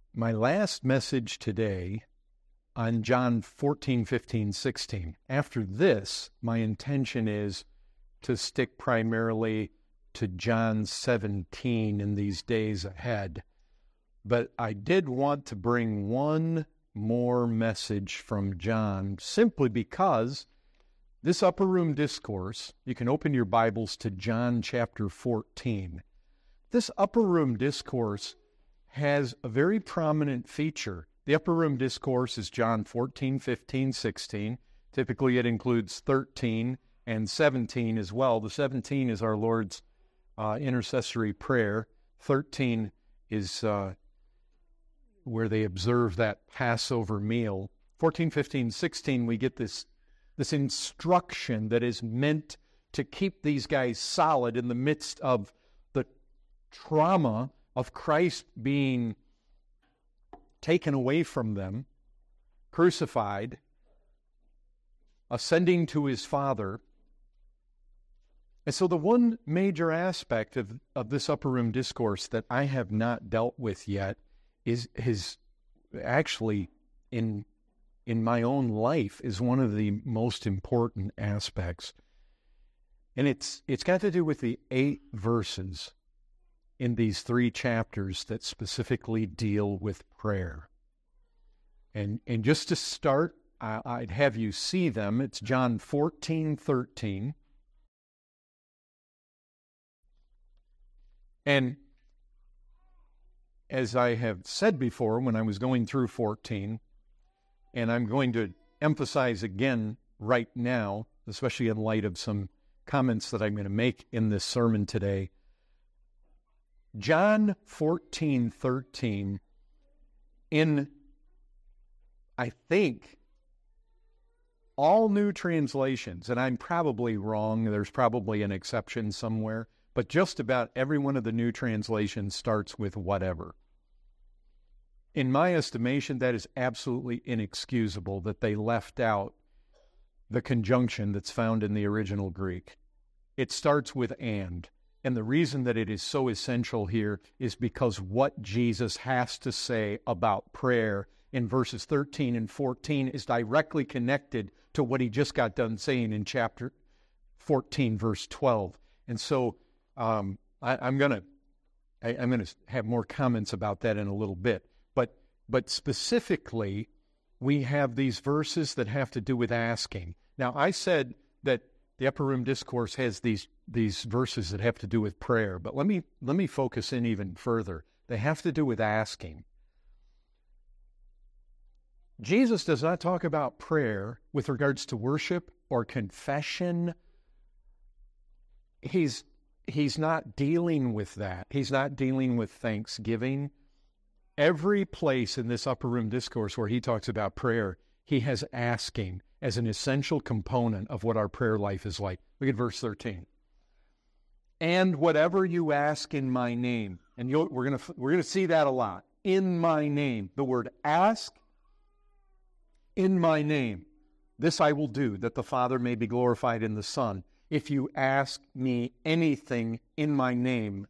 My last message today on John 14, 15, 16. After this, my intention is to stick primarily to John 17 in these days ahead. But I did want to bring one more message from John, simply because this upper room discourse, you can open your Bibles to John chapter 14. This upper room discourse has a very prominent feature. The upper room discourse is John 14, 15, 16. Typically it includes 13 and 17 as well. The 17 is our Lord's intercessory prayer. 13 is where they observe that Passover meal. 14, 15, 16, we get this instruction that is meant to keep these guys solid in the midst of the trauma of Christ being taken away from them, crucified, ascending to his Father. And so the one major aspect of this upper room discourse that I have not dealt with yet is actually in my own life is one of the most important aspects. And it's got to do with the 8 verses in these 3 chapters that specifically deal with prayer. And just to start, I'd have you see them. It's John 14, 13. And as I have said before when I was going through 14, and I'm going to emphasize again right now, especially in light of some comments that I'm going to make in this sermon today, John 14, 13, in, I think, all new translations, and I'm probably wrong, there's probably an exception somewhere, but just about every one of the new translations starts with whatever. In my estimation, that is absolutely inexcusable that they left out the conjunction that's found in the original Greek. It starts with and. And the reason that it is so essential here is because what Jesus has to say about prayer in verses 13 and 14 is directly connected to what he just got done saying in chapter 14, verse 12. And so I'm going to have more comments about that in a little bit. But specifically, we have these verses that have to do with asking. Now, I said that the upper room discourse has these verses that have to do with prayer, but let me focus in even further. They have to do with asking. Jesus does not talk about prayer with regards to worship or confession. He's not dealing with that. He's not dealing with thanksgiving. Every place in this upper room discourse where he talks about prayer, he has asking as an essential component of what our prayer life is like. Look at verse 13. And whatever you ask in my name, and we're gonna see that a lot. In my name, the word ask, in my name, this I will do, that the Father may be glorified in the Son. If you ask me anything in my name,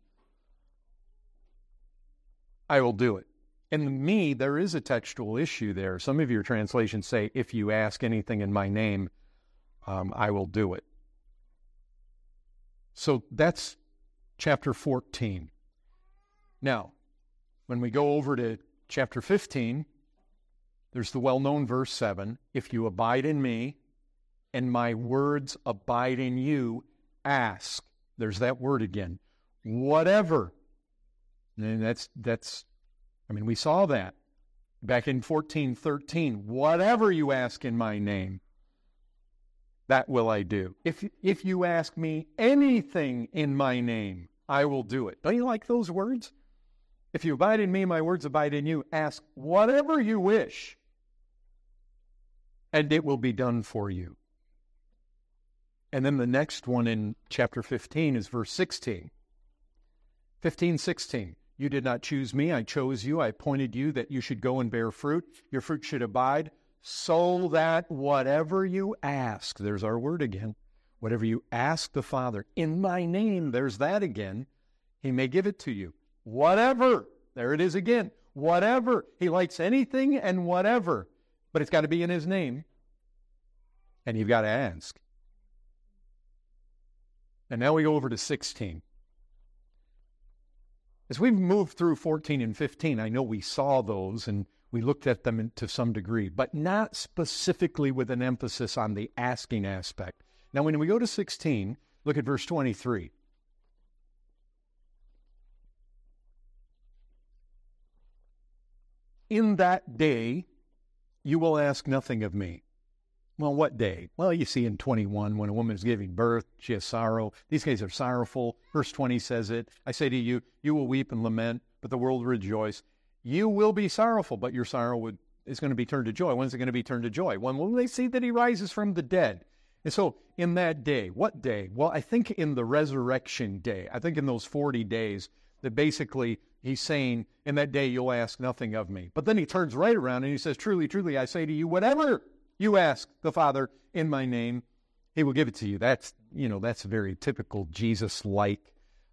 I will do it. And the me, there is a textual issue there. Some of your translations say, if you ask anything in my name, I will do it. So that's chapter 14. Now, when we go over to chapter 15, there's the well-known verse 7. If you abide in me, and my words abide in you, ask. There's that word again. Whatever. And we saw that back in 14:13. Whatever you ask in my name, that will I do. If you ask me anything in my name, I will do it. Don't you like those words? If you abide in me, my words abide in you. Ask whatever you wish, and it will be done for you. And then the next one in chapter 15 is verse 16. 15:16. You did not choose me, I chose you, I appointed you that you should go and bear fruit. Your fruit should abide, so that whatever you ask, there's our word again, whatever you ask the Father in my name, there's that again, he may give it to you. Whatever, there it is again, whatever. He likes anything and whatever, but it's got to be in his name. And you've got to ask. And now we go over to 16. As we've moved through 14 and 15, I know we saw those and we looked at them to some degree, but not specifically with an emphasis on the asking aspect. Now, when we go to 16, look at verse 23. In that day, you will ask nothing of me. Well, what day? Well, you see in 21, when a woman is giving birth, she has sorrow. These guys are sorrowful. Verse 20 says it. I say to you, you will weep and lament, but the world will rejoice. You will be sorrowful, but your sorrow is going to be turned to joy. When is it going to be turned to joy? When they see that he rises from the dead. And so in that day, what day? Well, I think in the resurrection day, I think in those 40 days, that basically he's saying, in that day you'll ask nothing of me. But then he turns right around and he says, truly, truly, I say to you, whatever you ask the Father in my name, he will give it to you. That's very typical Jesus-like.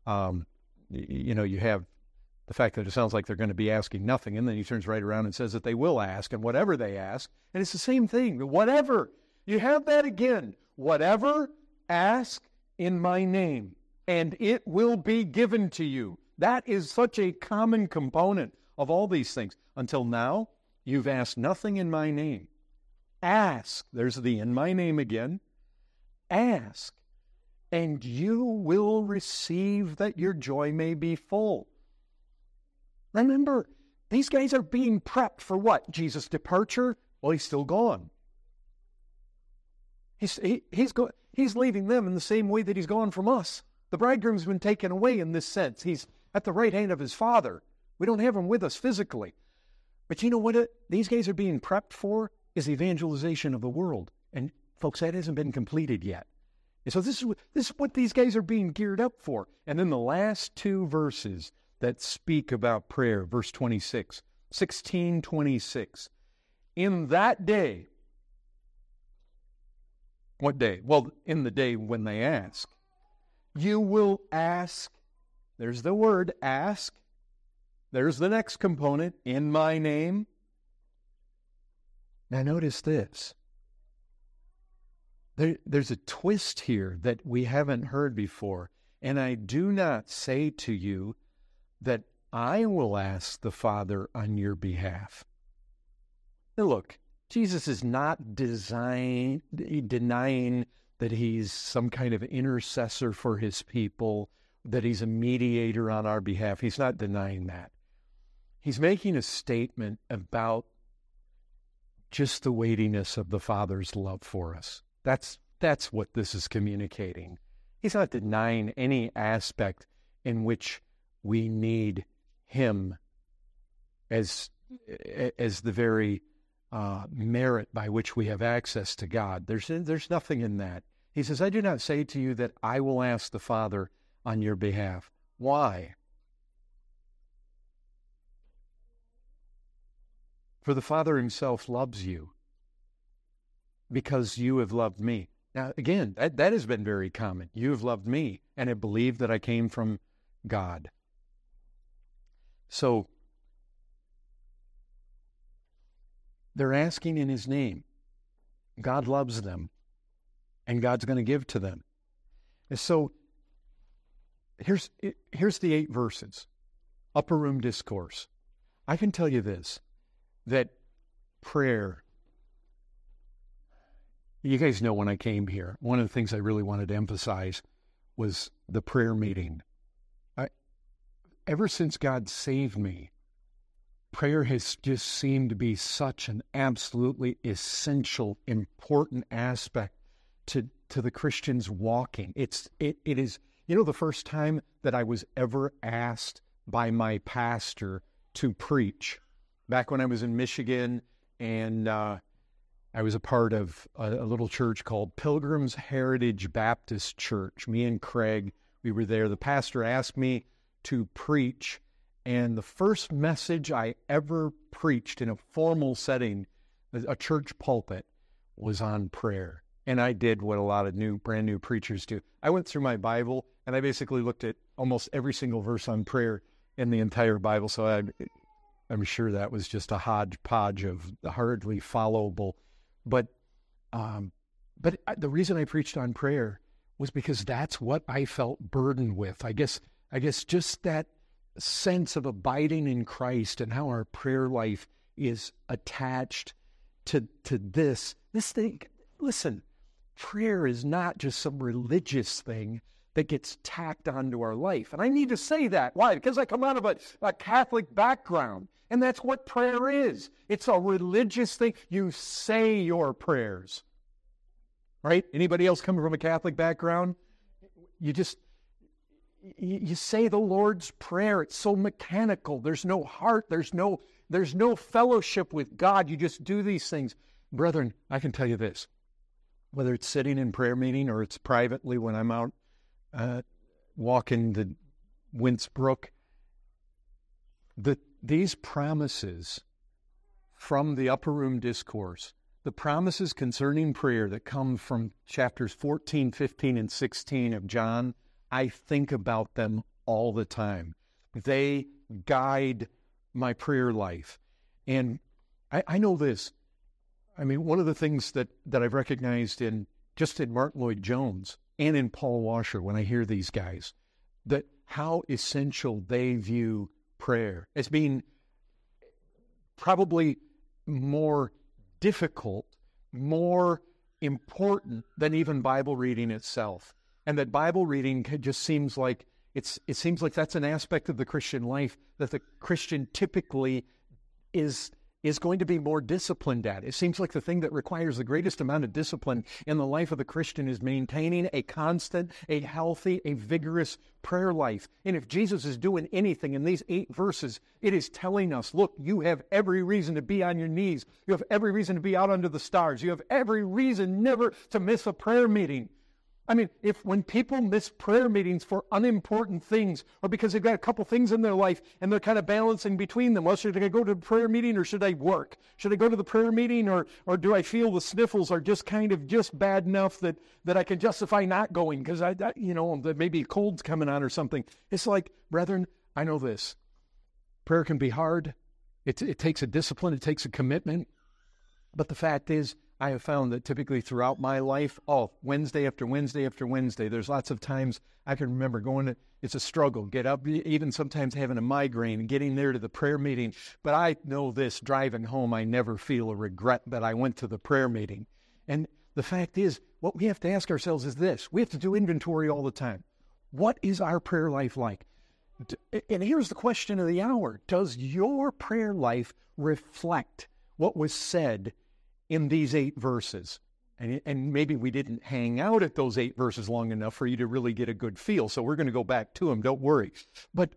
You have the fact that it sounds like they're going to be asking nothing, and then he turns right around and says that they will ask, and whatever they ask, and it's the same thing. Whatever. You have that again. Whatever, ask in my name, and it will be given to you. That is such a common component of all these things. Until now, you've asked nothing in my name. Ask. There's the in my name again. Ask, and you will receive that your joy may be full. Remember, these guys are being prepped for what? Jesus' departure? Well, he's still gone. He's leaving them in the same way that he's gone from us. The bridegroom's been taken away in this sense. He's at the right hand of his Father. We don't have him with us physically. But you know what these guys are being prepped for is the evangelization of the world. And folks, that hasn't been completed yet. And so this is what these guys are being geared up for. And then the last two verses that speak about prayer, verse 26, 16:26. In that day, what day? Well, in the day when they ask. You will ask, there's the word ask. There's the next component, in my name. Now notice this. There's a twist here that we haven't heard before. And I do not say to you that I will ask the Father on your behalf. Now look, Jesus is not denying that he's some kind of intercessor for his people, that he's a mediator on our behalf. He's not denying that. He's making a statement about just the weightiness of the Father's love for us. That's what this is communicating. He's not denying any aspect in which we need him as the very merit by which we have access to God. There's nothing in that. He says, I do not say to you that I will ask the Father on your behalf. Why? For the Father himself loves you because you have loved me. Now, again, that has been very common. You have loved me and have believed that I came from God. So, they're asking in his name. God loves them, and God's going to give to them. And so, here's the 8 verses. Upper room discourse. I can tell you this, that prayer, you guys know when I came here, one of the things I really wanted to emphasize was the prayer meeting. Ever since God saved me, prayer has just seemed to be such an absolutely essential, important aspect to the Christian's walking. It is, the first time that I was ever asked by my pastor to preach, back when I was in Michigan, and I was a part of a little church called Pilgrim's Heritage Baptist Church. Me and Craig, we were there. The pastor asked me to preach, and the first message I ever preached in a formal setting, a church pulpit, was on prayer. And I did what a lot of brand new preachers do. I went through my Bible, and I basically looked at almost every single verse on prayer in the entire Bible. So I'm sure that was just a hodgepodge of hardly followable. But the reason I preached on prayer was because that's what I felt burdened with. I guess just that sense of abiding in Christ and how our prayer life is attached to this thing. Listen, prayer is not just some religious thing that gets tacked onto our life. And I need to say that. Why? Because I come out of a Catholic background, and that's what prayer is. It's a religious thing. You say your prayers. Right? Anybody else coming from a Catholic background? You say the Lord's Prayer. It's so mechanical. There's no heart. There's no fellowship with God. You just do these things. Brethren, I can tell you this. Whether it's sitting in prayer meeting or it's privately when I'm out walking the Wince Brook, these promises from the Upper Room Discourse, the promises concerning prayer that come from chapters 14, 15, and 16 of John, I think about them all the time. They guide my prayer life. And I know this. I mean, one of the things that I've recognized in Martin Lloyd-Jones and in Paul Washer when I hear these guys, that how essential they view prayer as being probably more difficult, more important than even Bible reading itself. And that Bible reading just seems like it seems like that's an aspect of the Christian life that the Christian typically is going to be more disciplined at. It seems like the thing that requires the greatest amount of discipline in the life of the Christian is maintaining a constant, a healthy, a vigorous prayer life. And if Jesus is doing anything in these 8 verses, it is telling us, look, you have every reason to be on your knees. You have every reason to be out under the stars. You have every reason never to miss a prayer meeting. I mean, when people miss prayer meetings for unimportant things or because they've got a couple things in their life and they're kind of balancing between them, well, should I go to the prayer meeting or should I work? Should I go to the prayer meeting or do I feel the sniffles are just bad enough that I can justify not going because maybe a cold's coming on or something? It's like, brethren, I know this. Prayer can be hard. It takes a discipline. It takes a commitment. But the fact is, I have found that typically throughout my life, Wednesday after Wednesday after Wednesday, there's lots of times I can remember it's a struggle, get up, even sometimes having a migraine, getting there to the prayer meeting. But I know this, driving home, I never feel a regret that I went to the prayer meeting. And the fact is, what we have to ask ourselves is this. We have to do inventory all the time. What is our prayer life like? And here's the question of the hour. Does your prayer life reflect what was said in these 8 verses? And maybe we didn't hang out at those 8 verses long enough for you to really get a good feel. So we're going to go back to them. Don't worry. But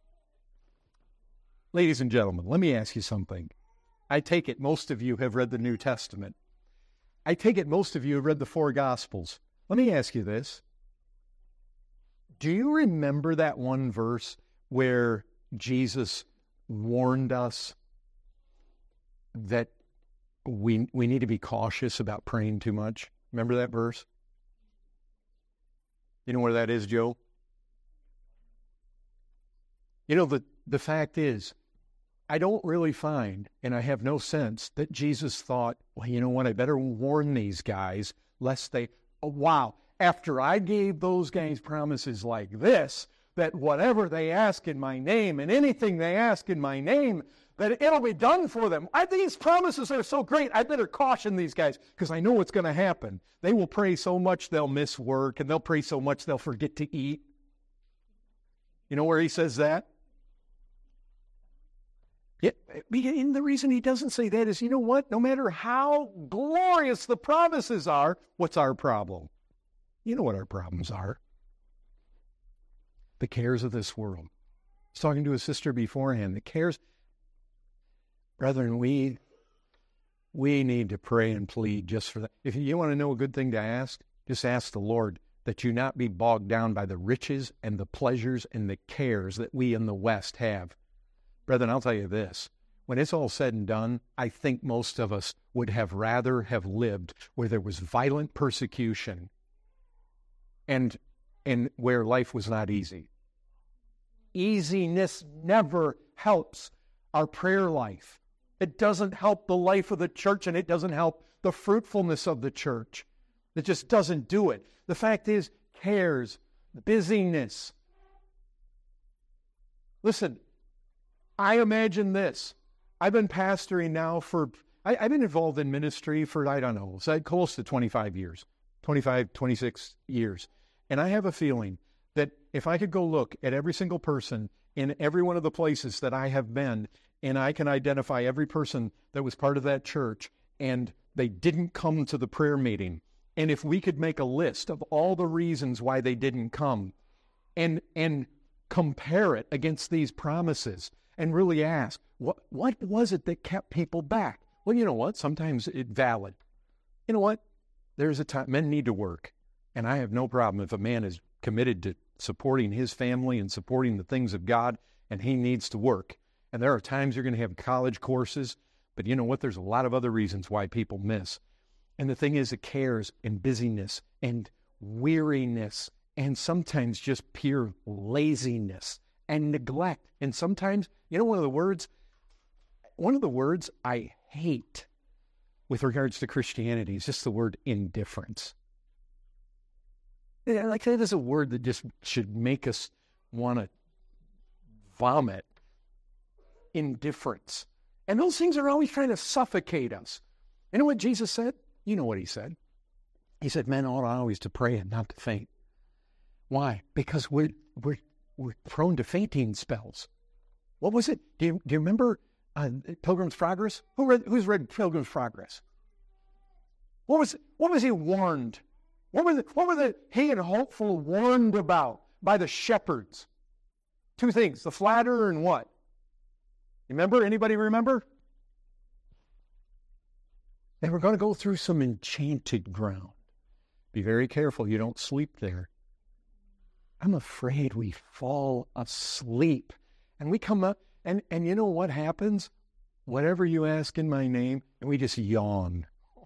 ladies and gentlemen, let me ask you something. I take it most of you have read the New Testament. I take it most of you have read the 4 Gospels. Let me ask you this. Do you remember that one verse where Jesus warned us that we need to be cautious about praying too much? Remember that verse? You know where that is, Joe? You know, the fact is, I don't really find, and I have no sense, that Jesus thought, well, you know what, I better warn these guys lest they, after I gave those guys promises like this, that whatever they ask in my name and anything they ask in my name, that it'll be done for them. These promises are so great, I better caution these guys because I know what's going to happen. They will pray so much they'll miss work, and they'll pray so much they'll forget to eat. You know where he says that? Yeah, and the reason he doesn't say that is, you know what? No matter how glorious the promises are, what's our problem? You know what our problems are. The cares of this world. I was talking to a sister beforehand. The cares... Brethren, we need to pray and plead just for that. If you want to know a good thing to ask, just ask the Lord that you not be bogged down by the riches and the pleasures and the cares that we in the West have. Brethren, I'll tell you this. When it's all said and done, I think most of us would have rather have lived where there was violent persecution and where life was not easy. Easiness never helps our prayer life. It doesn't help the life of the church, and it doesn't help the fruitfulness of the church. It just doesn't do it. The fact is, cares, busyness. Listen, I imagine this. I've been pastoring now I've been involved in ministry for, I don't know, close to 25 years, 25, 26 years. And I have a feeling that if I could go look at every single person in every one of the places that I have been, and I can identify every person that was part of that church, and they didn't come to the prayer meeting, and if we could make a list of all the reasons why they didn't come, and compare it against these promises, and really ask, what was it that kept people back? Well, you know what? Sometimes it's valid. You know what? There's a time, men need to work, and I have no problem if a man is committed to supporting his family and supporting the things of God, and he needs to work. And there are times you're going to have college courses, but you know what? There's a lot of other reasons why people miss. And the thing is, the cares and busyness and weariness and sometimes just pure laziness and neglect. And sometimes, you know, one of the words I hate with regards to Christianity is just the word indifference. Yeah, like that is a word that just should make us want to vomit. Indifference. And those things are always trying to suffocate us. You know what Jesus said? You know what he said. He said, men ought always to pray and not to faint. Why? Because we're prone to fainting spells. What was it? Do you remember Pilgrim's Progress? Who's read Pilgrim's Progress? What was he warned? What were he and Hopeful warned about by the shepherds? Two things, the flatterer and what? Remember? Anybody remember? They were going to go through some enchanted ground. Be very careful you don't sleep there. I'm afraid we fall asleep. And we come up, and you know what happens? Whatever you ask in my name, and we just yawn.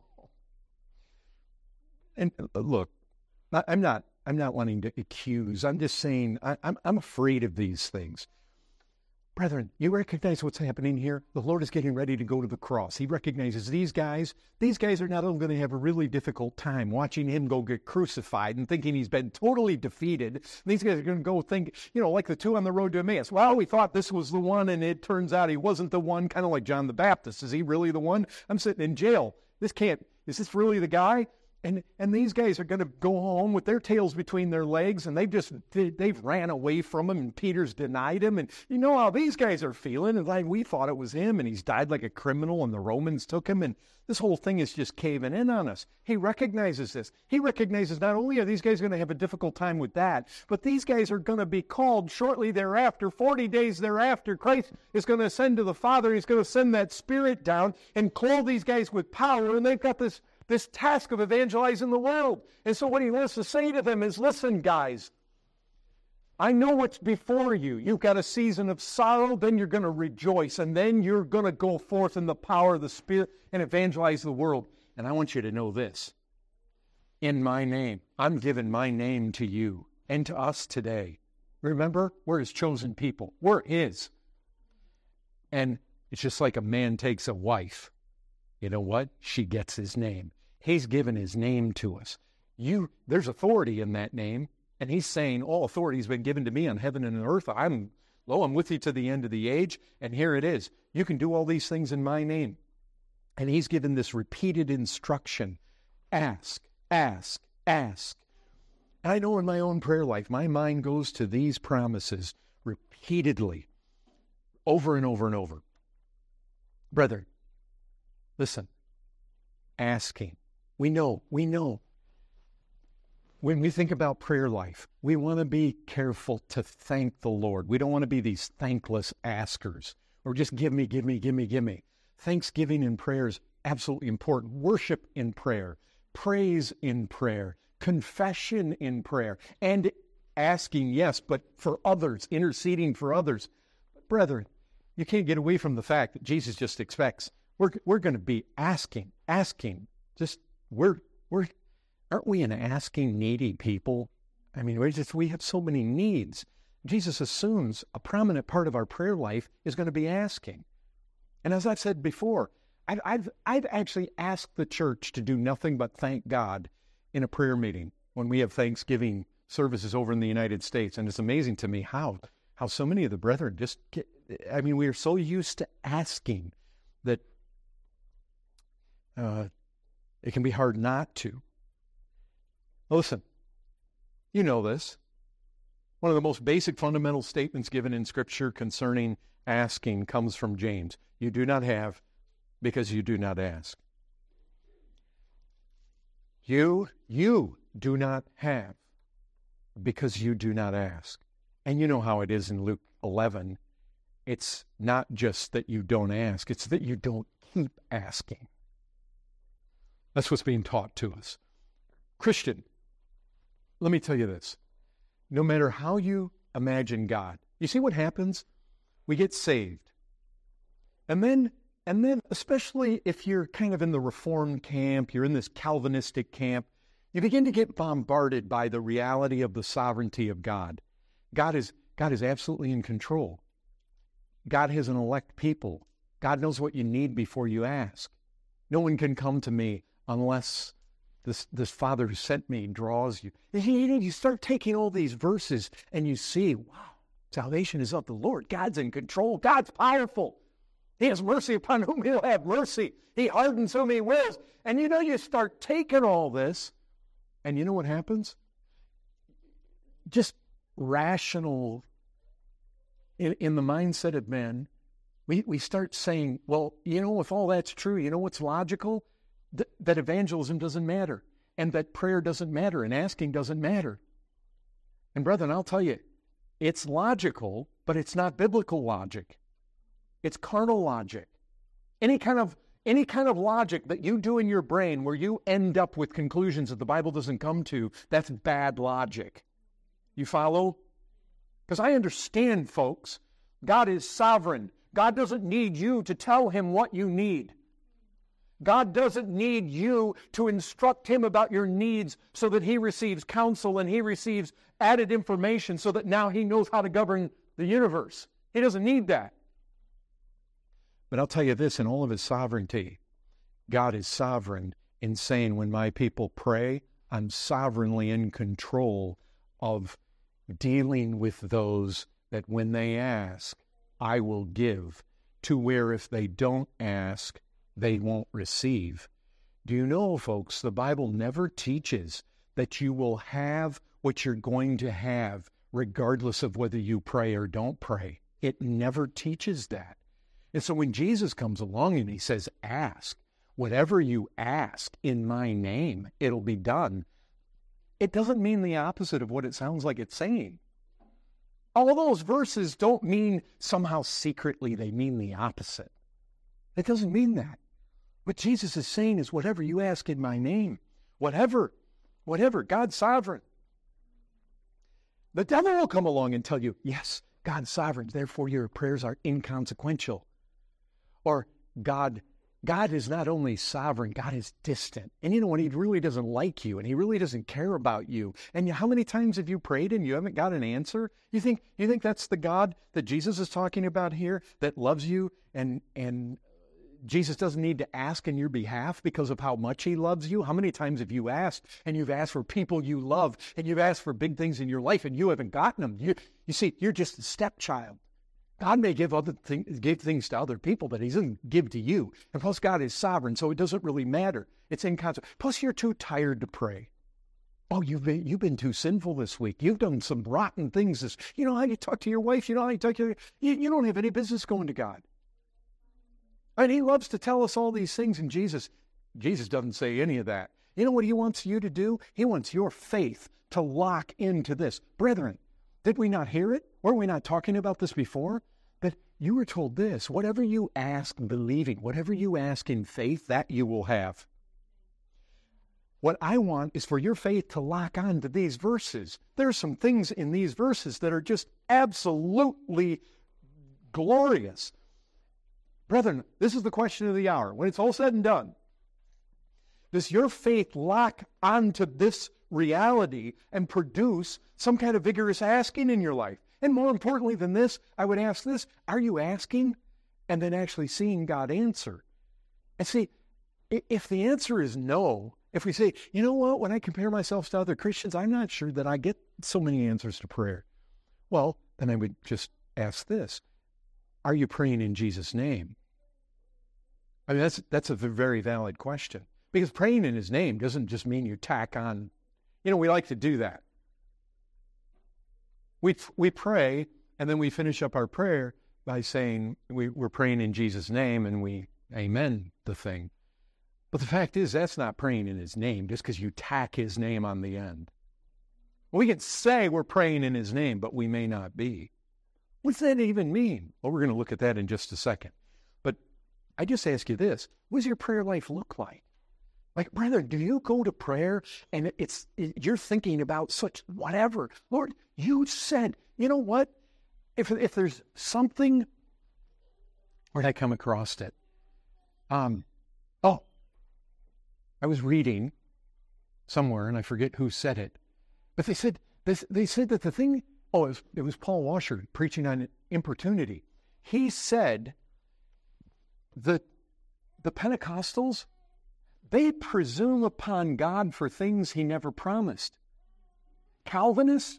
And look, I'm not wanting to accuse. I'm just saying I'm afraid of these things. Brethren, you recognize what's happening here? The Lord is getting ready to go to the cross. He recognizes these guys are not only going to have a really difficult time watching him go get crucified and thinking he's been totally defeated. These guys are going to go think, you know, like the two on the road to Emmaus. Well, we thought this was the one, and it turns out he wasn't the one, kind of like John the Baptist. Is he really the one? I'm sitting in jail. Is this really the guy? And these guys are going to go home with their tails between their legs, and they've ran away from him, and Peter's denied him. And you know how these guys are feeling. And like, we thought it was him, and he's died like a criminal, and the Romans took him, and this whole thing is just caving in on us. He recognizes this. He recognizes not only are these guys going to have a difficult time with that, but these guys are going to be called shortly thereafter, 40 days thereafter. Christ is going to ascend to the Father. He's going to send that Spirit down and clothe these guys with power, and they've got this task of evangelizing the world. And so what he wants to say to them is, listen, guys, I know what's before you. You've got a season of sorrow, then you're going to rejoice, and then you're going to go forth in the power of the Spirit and evangelize the world. And I want you to know this. In my name, I'm giving my name to you and to us today. Remember, we're his chosen people. We're his. And it's just like a man takes a wife. You know what? She gets his name. He's given his name to us. There's authority in that name, and he's saying, all authority has been given to me on heaven and on earth. I'm with you to the end of the age, and here it is. You can do all these things in my name. And he's given this repeated instruction. Ask, ask, ask. And I know in my own prayer life, my mind goes to these promises repeatedly, over and over and over. Brethren, listen, asking. We know. When we think about prayer life, we want to be careful to thank the Lord. We don't want to be these thankless askers or just give me. Thanksgiving in prayer is absolutely important. Worship in prayer, praise in prayer, confession in prayer, and asking, yes, but for others, interceding for others. But brethren, you can't get away from the fact that Jesus just expects we're going to be asking. Just aren't we an asking, needy people? I mean, we have so many needs. Jesus assumes a prominent part of our prayer life is going to be asking. And as I've said before, I've actually asked the church to do nothing but thank God in a prayer meeting when we have Thanksgiving services over in the United States. And it's amazing to me how so many of the brethren just get, we are so used to asking that it can be hard not to. Listen, you know this. One of the most basic fundamental statements given in Scripture concerning asking comes from James. You do not have because you do not ask. You do not have because you do not ask. And you know how it is in Luke 11. It's not just that you don't ask, it's that you don't keep asking. That's what's being taught to us. Christian, let me tell you this. No matter how you imagine God, you see what happens? We get saved. And then, especially if you're kind of in the Reformed camp, you're in this Calvinistic camp, you begin to get bombarded by the reality of the sovereignty of God. God is absolutely in control. God has an elect people. God knows what you need before you ask. No one can come to me unless this Father who sent me draws you. You start taking all these verses and you see, wow, salvation is of the Lord. God's in control. God's powerful. He has mercy upon whom he'll have mercy. He hardens whom he wills. And you start taking all this, and you know what happens? Just rational, in the mindset of men, we start saying, well, if all that's true, you know what's logical? That evangelism doesn't matter, and that prayer doesn't matter, and asking doesn't matter. And brethren, I'll tell you, it's logical, but it's not biblical logic. It's carnal logic. Any kind of logic that you do in your brain where you end up with conclusions that the Bible doesn't come to, that's bad logic. You follow? Because I understand, folks, God is sovereign. God doesn't need you to tell him what you need. God doesn't need you to instruct him about your needs so that he receives counsel and he receives added information so that now he knows how to govern the universe. He doesn't need that. But I'll tell you this, in all of his sovereignty, God is sovereign in saying, when my people pray, I'm sovereignly in control of dealing with those that when they ask, I will give, to where if they don't ask, they won't receive. Do you know, folks, the Bible never teaches that you will have what you're going to have regardless of whether you pray or don't pray. It never teaches that. And so when Jesus comes along and he says, ask, whatever you ask in my name, it'll be done, it doesn't mean the opposite of what it sounds like it's saying. All those verses don't mean somehow secretly they mean the opposite. It doesn't mean that. What Jesus is saying is whatever you ask in my name, whatever, God's sovereign. The devil will come along and tell you, yes, God's sovereign, therefore your prayers are inconsequential. Or God is not only sovereign, God is distant. And you know what? He really doesn't like you, and he really doesn't care about you. And how many times have you prayed and you haven't got an answer? You think that's the God that Jesus is talking about here, that loves you, and Jesus doesn't need to ask in your behalf because of how much he loves you? How many times have you asked, and you've asked for people you love, and you've asked for big things in your life, and you haven't gotten them? You see, you're just a stepchild. God may give things to other people, but he doesn't give to you. And plus, God is sovereign, so it doesn't really matter. It's inconsequential. Plus, you're too tired to pray. Oh, you've been too sinful this week. You've done some rotten things. You know how you talk to your wife. You know how you talk to you don't have any business going to God. And he loves to tell us all these things, and Jesus doesn't say any of that. You know what he wants you to do? He wants your faith to lock into this. Brethren, did we not hear it? Were we not talking about this before? That you were told this, whatever you ask believing, whatever you ask in faith, that you will have. What I want is for your faith to lock on to these verses. There are some things in these verses that are just absolutely glorious. Brethren, this is the question of the hour. When it's all said and done, does your faith lock onto this reality and produce some kind of vigorous asking in your life? And more importantly than this, I would ask this, are you asking and then actually seeing God answer. And see, if the answer is no, if we say, you know what, when I compare myself to other Christians, I'm not sure that I get so many answers to prayer. Well, then I would just ask this. Are you praying in Jesus' name? I mean, that's a very valid question. Because praying in his name doesn't just mean you tack on. We like to do that. We pray, and then we finish up our prayer by saying we're praying in Jesus' name, and we amen the thing. But the fact is, that's not praying in his name just because you tack his name on the end. We can say we're praying in his name, but we may not be. What does that even mean? Well, we're going to look at that in just a second. But I just ask you this. What does your prayer life look like? Like, brother, do you go to prayer and you're thinking about such whatever? Lord, you said, you know what? If there's something, where did I come across it? I was reading somewhere, and I forget who said it, but they said that the thing, it was Paul Washer preaching on importunity. He said that the Pentecostals, they presume upon God for things he never promised. Calvinists,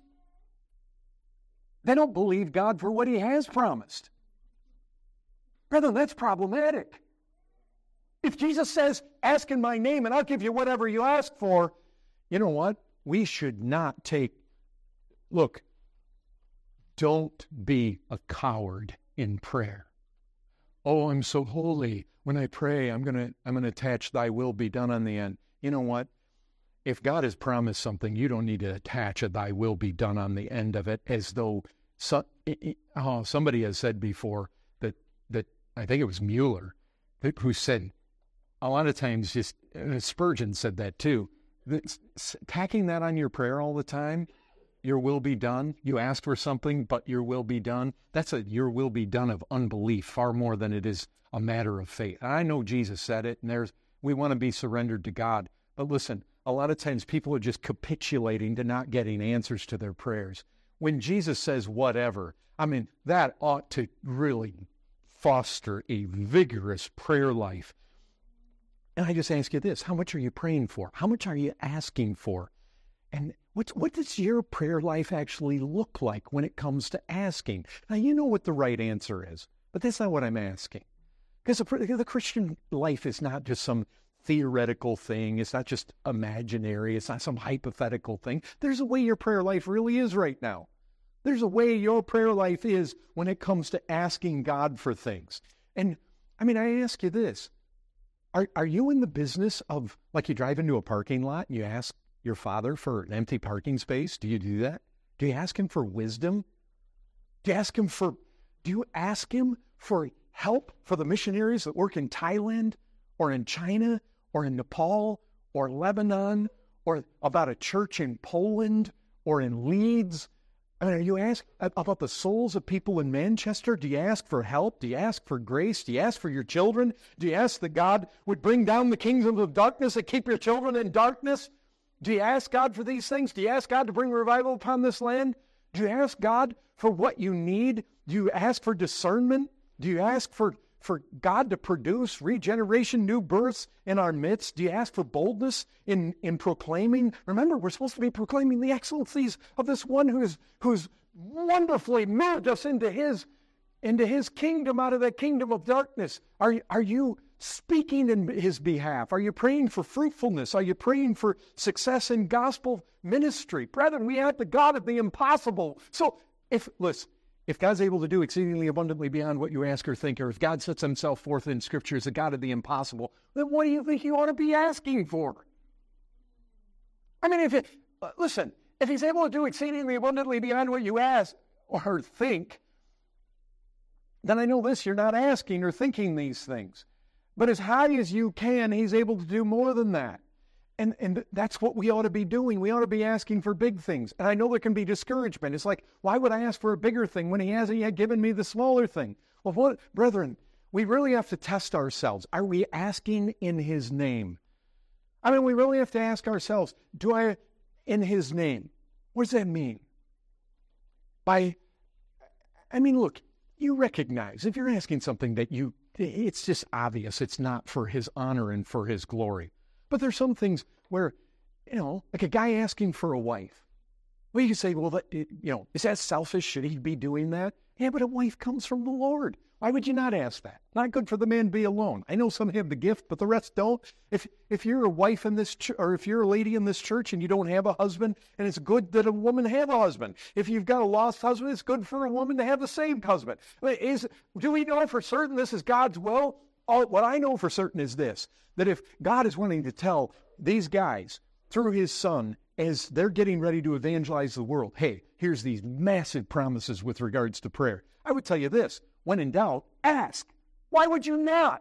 they don't believe God for what he has promised. Brethren, that's problematic. If Jesus says, ask in my name and I'll give you whatever you ask for, you know what? We should not look, don't be a coward in prayer. Oh, I'm so holy. When I pray, I'm going to attach thy will be done on the end. You know what? If God has promised something, you don't need to attach a thy will be done on the end of it as though somebody has said before that I think it was Mueller who said, a lot of times just Spurgeon said that too. Tacking that on your prayer all the time, your will be done. You asked for something, but your will be done. That's your will be done of unbelief far more than it is a matter of faith. I know Jesus said it, and we want to be surrendered to God. But listen, a lot of times people are just capitulating to not getting answers to their prayers. When Jesus says whatever, I mean, that ought to really foster a vigorous prayer life. And I just ask you this, how much are you praying for? How much are you asking for? And what does your prayer life actually look like when it comes to asking? Now, you know what the right answer is, but that's not what I'm asking. Because the Christian life is not just some theoretical thing. It's not just imaginary. It's not some hypothetical thing. There's a way your prayer life really is right now. There's a way your prayer life is when it comes to asking God for things. And, I mean, I ask you this. Are you in the business of, like you drive into a parking lot and you ask your father for an empty parking space? Do you do that? Do you ask him for wisdom? Do you ask him for help for the missionaries that work in Thailand or in China or in Nepal or Lebanon or about a church in Poland or in Leeds? I mean, are you asking about the souls of people in Manchester? Do you ask for help? Do you ask for grace? Do you ask for your children? Do you ask that God would bring down the kingdoms of darkness and keep your children in darkness? Do you ask God for these things? Do you ask God to bring revival upon this land? Do you ask God for what you need? Do you ask for discernment? Do you ask for God to produce regeneration, new births in our midst? Do you ask for boldness in proclaiming? Remember, we're supposed to be proclaiming the excellencies of this one who's wonderfully moved us into his kingdom out of that kingdom of darkness. Are you speaking in his behalf? Are you praying for fruitfulness? Are you praying for success in gospel ministry? Brethren, we have the God of the impossible. So if God's able to do exceedingly abundantly beyond what you ask or think, or if God sets himself forth in Scripture as a God of the impossible, then what do you think you ought to be asking for? I mean, if he's able to do exceedingly abundantly beyond what you ask or think, then I know this, you're not asking or thinking these things. But as high as you can, he's able to do more than that. And that's what we ought to be doing. We ought to be asking for big things. And I know there can be discouragement. It's like, why would I ask for a bigger thing when he hasn't yet given me the smaller thing? Well, brethren, we really have to test ourselves. Are we asking in his name? I mean, we really have to ask ourselves, in his name? What does that mean? Look, you recognize, if you're asking something that it's just obvious, it's not for his honor and for his glory. But there's some things where, like a guy asking for a wife. Well, you can say, well, is that selfish? Should he be doing that? Yeah, but a wife comes from the Lord. Why would you not ask that? Not good for the man to be alone. I know some have the gift, but the rest don't. If you're a wife in this or if you're a lady in this church and you don't have a husband, and it's good that a woman have a husband. If you've got a lost husband, it's good for a woman to have the saved husband. Do we know for certain this is God's will? What I know for certain is this, that if God is wanting to tell these guys through his son, as they're getting ready to evangelize the world, hey, here's these massive promises with regards to prayer. I would tell you this, when in doubt, ask. Why would you not?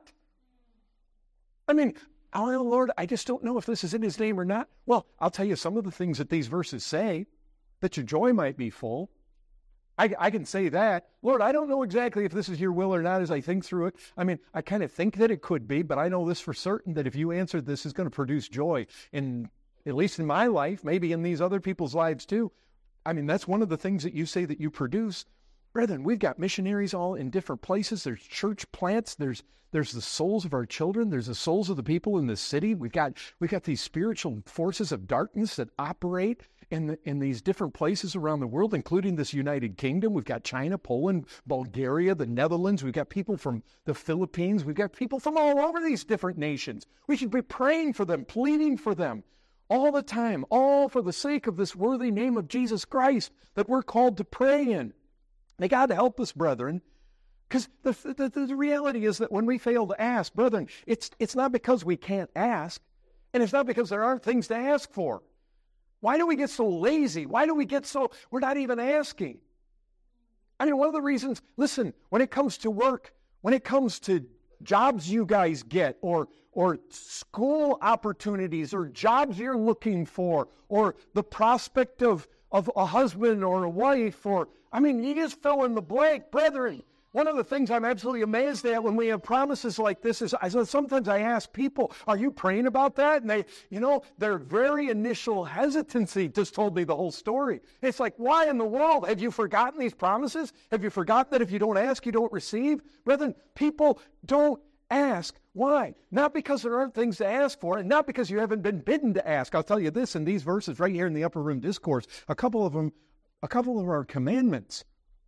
I mean, oh, Lord, I just don't know if this is in his name or not. Well, I'll tell you some of the things that these verses say, that your joy might be full. I can say that. Lord, I don't know exactly if this is your will or not as I think through it. I mean, I kind of think that it could be, but I know this for certain, that if you answered this, it's going to produce joy at least in my life, maybe in these other people's lives too. I mean, that's one of the things that you say that you produce. Brethren, we've got missionaries all in different places. There's church plants. There's the souls of our children. There's the souls of the people in the city. We've got these spiritual forces of darkness that operate in these different places around the world, including this United Kingdom. We've got China, Poland, Bulgaria, the Netherlands. We've got people from the Philippines. We've got people from all over these different nations. We should be praying for them, pleading for them all the time, all for the sake of this worthy name of Jesus Christ that we're called to pray in. May God help us, brethren, because the reality is that when we fail to ask, brethren, it's not because we can't ask, and it's not because there aren't things to ask for. Why do we get so lazy? Why do we get so, we're not even asking? I mean, one of the reasons, listen, when it comes to work, when it comes to jobs you guys get, or school opportunities, or jobs you're looking for, or the prospect of a husband or a wife, you just fill in the blank. Brethren, one of the things I'm absolutely amazed at when we have promises like this is sometimes I ask people, are you praying about that? And their very initial hesitancy just told me the whole story. It's like, why in the world? Have you forgotten these promises? Have you forgotten that if you don't ask, you don't receive? Brethren, people don't ask. Why? Not because there aren't things to ask for, and not because you haven't been bidden to ask. I'll tell you this, in these verses right here in the Upper Room Discourse, a couple of our commandments,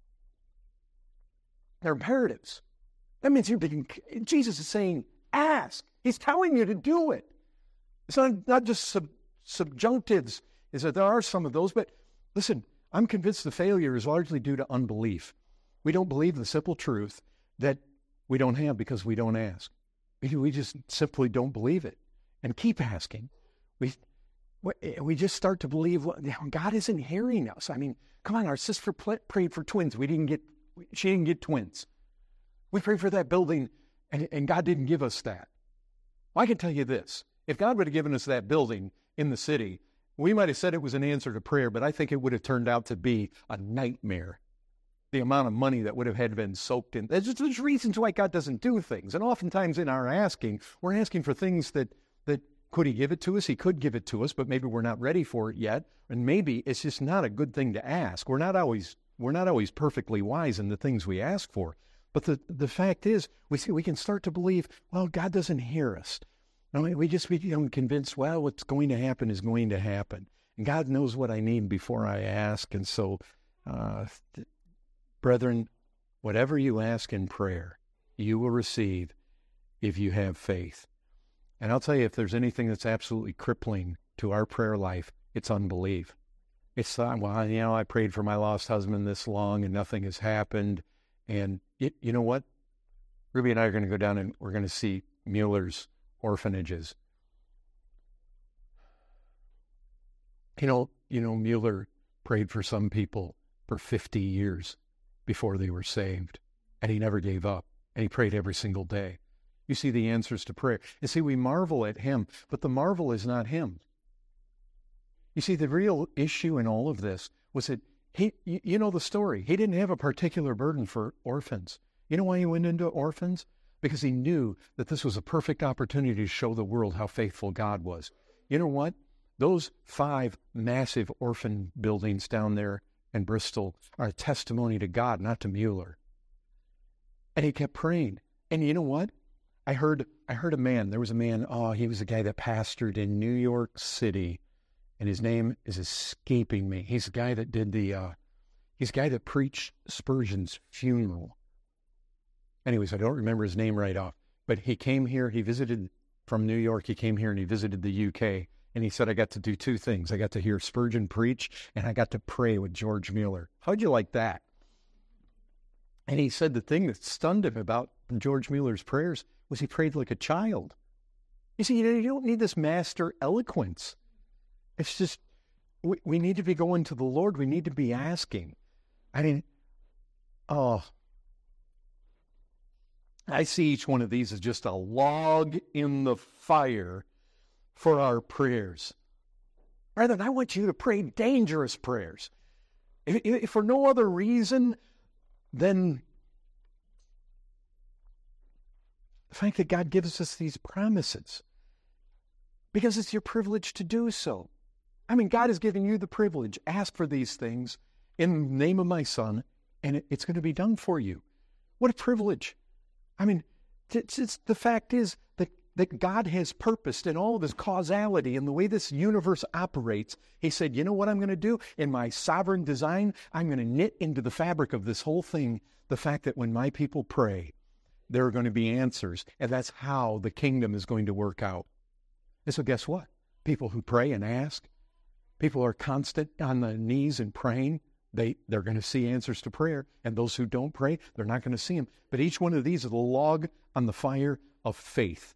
they're imperatives. That means Jesus is saying, ask. He's telling you to do it. It's not just subjunctives, is that there are some of those, but listen, I'm convinced the failure is largely due to unbelief. We don't believe the simple truth that we don't have because we don't ask. We just simply don't believe it and keep asking. We just start to believe God isn't hearing us. I mean, come on, our sister prayed for twins. She didn't get twins. We prayed for that building and God didn't give us that. Well, I can tell you this. If God would have given us that building in the city, we might have said it was an answer to prayer, but I think it would have turned out to be a nightmare. The amount of money that would have had been soaked in. There's reasons why God doesn't do things. And oftentimes in our asking, we're asking for things that could he give it to us? He could give it to us, but maybe we're not ready for it yet. And maybe it's just not a good thing to ask. We're not always perfectly wise in the things we ask for. But the fact is, we can start to believe, well, God doesn't hear us. We just become convinced, well, what's going to happen is going to happen. And God knows what I need before I ask. And so, brethren, whatever you ask in prayer, you will receive if you have faith. And I'll tell you, if there's anything that's absolutely crippling to our prayer life, it's unbelief. It's, I prayed for my lost husband this long and nothing has happened. And you know what? Ruby and I are going to go down and we're going to see Mueller's orphanages. Mueller prayed for some people for 50 years before they were saved. And he never gave up. And he prayed every single day. You see the answers to prayer. And see, we marvel at him, but the marvel is not him. You see, the real issue in all of this was that you know the story. He didn't have a particular burden for orphans. You know why he went into orphans? Because he knew that this was a perfect opportunity to show the world how faithful God was. You know what? Those 5 massive orphan buildings down there in Bristol are a testimony to God, not to Mueller. And he kept praying. And you know what? I heard a man. There was a man. Oh, he was a guy that pastored in New York City, and his name is escaping me. He's the guy that did he's the guy that preached Spurgeon's funeral. Anyways, I don't remember his name right off. But he came here. He visited from New York. He came here and he visited the UK. And he said, I got to do two things. I got to hear Spurgeon preach, and I got to pray with George Mueller. How'd you like that? And he said the thing that stunned him about George Mueller's prayers was he prayed like a child. You see, you don't need this master eloquence. It's just, we need to be going to the Lord. We need to be asking. I mean, I see each one of these as just a log in the fire for our prayers. Brethren, I want you to pray dangerous prayers. If for no other reason than the fact that God gives us these promises, because it's your privilege to do so. I mean, God has given you the privilege. Ask for these things in the name of my Son, and it's going to be done for you. What a privilege. I mean, the fact is that God has purposed in all of his causality and the way this universe operates. He said, you know what I'm going to do? In my sovereign design, I'm going to knit into the fabric of this whole thing the fact that when my people pray, there are going to be answers, and that's how the kingdom is going to work out. And so guess what? People who pray and ask, people who are constant on the knees and praying, they're going to see answers to prayer. And those who don't pray, they're not going to see them. But each one of these is a log on the fire of faith.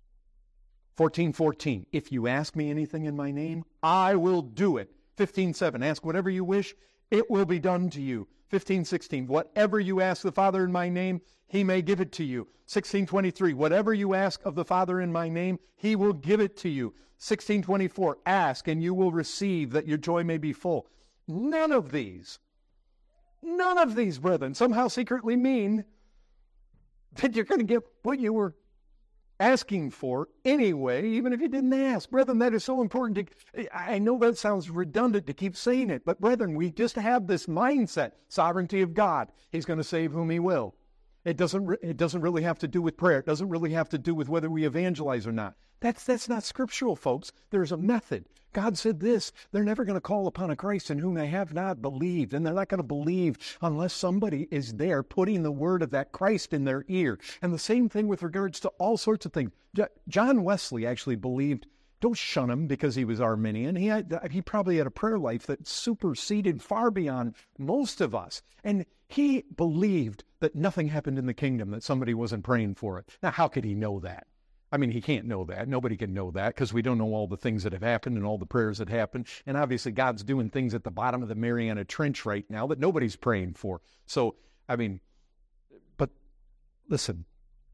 14:14, if you ask me anything in my name, I will do it. 15:7, ask whatever you wish, it will be done to you. 15:16, whatever you ask the Father in my name, he may give it to you. 16:23, whatever you ask of the Father in my name, he will give it to you. 16:24, ask and you will receive that your joy may be full. None of these, brethren, somehow secretly mean that you're going to get what you were asking for anyway, even if you didn't ask. Brethren, that is so important. I know that sounds redundant to keep saying it, but brethren, we just have this mindset, sovereignty of God. He's going to save whom he will. It doesn't really have to do with prayer. It doesn't really have to do with whether we evangelize or not. That's not scriptural, folks. There's a method. God said this, they're never going to call upon a Christ in whom they have not believed, and they're not going to believe unless somebody is there putting the word of that Christ in their ear. And the same thing with regards to all sorts of things. John Wesley actually believed, don't shun him because he was Arminian. He probably had a prayer life that superseded far beyond most of us. And he believed that nothing happened in the kingdom, that somebody wasn't praying for it. Now, how could he know that? I mean, he can't know that. Nobody can know that because we don't know all the things that have happened and all the prayers that happened. And obviously, God's doing things at the bottom of the Mariana Trench right now that nobody's praying for. So, I mean, but listen,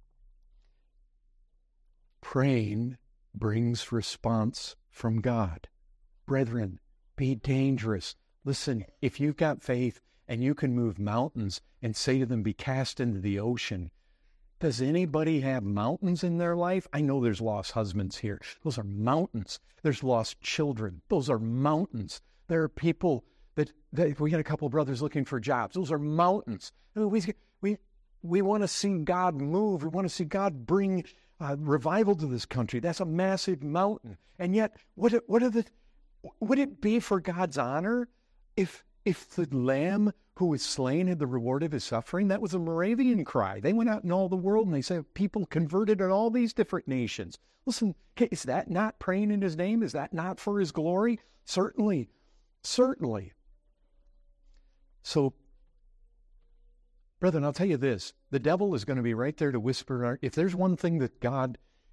praying brings response from God. Brethren, be dangerous. Listen, if you've got faith and you can move mountains and say to them, be cast into the ocean, does anybody have mountains in their life? I know there's lost husbands here. Those are mountains. There's lost children. Those are mountains. There are people that we had a couple of brothers looking for jobs. Those are mountains. We want to see God move. We want to see God bring revival to this country. That's a massive mountain. And yet, would it be for God's honor if the lamb who was slain had the reward of his suffering? That was a Moravian cry. They went out in all the world and they said people converted in all these different nations. Listen, is that not praying in his name? Is that not for his glory? Certainly. So, brethren, I'll tell you this. The devil is going to be right there to whisper. If there's one thing that God